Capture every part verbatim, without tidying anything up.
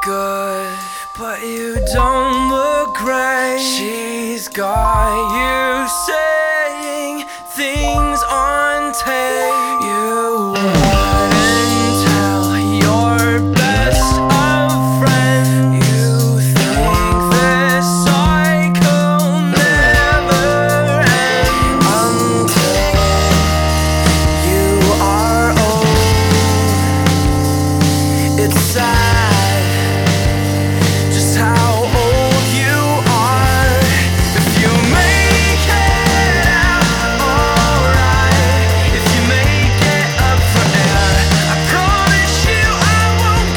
good, but you don't look great. She's got you saying things on tape you wouldn't tell your best of friends. You think this cycle never ends until you are old. It's sad just how old you are. If you make it out alright, if you make it up for air, I promise you I won't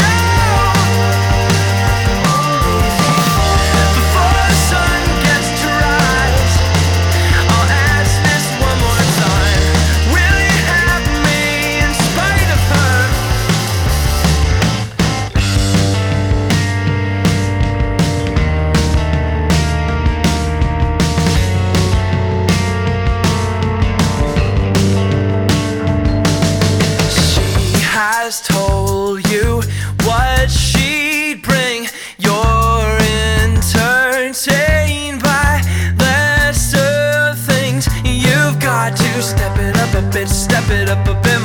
go before the sun gets to rise. I'll ask this one more time: will you have me in spite of her? Has told you what she'd bring. You're entertained by lesser things. You've got to step it up a bit, step it up a bit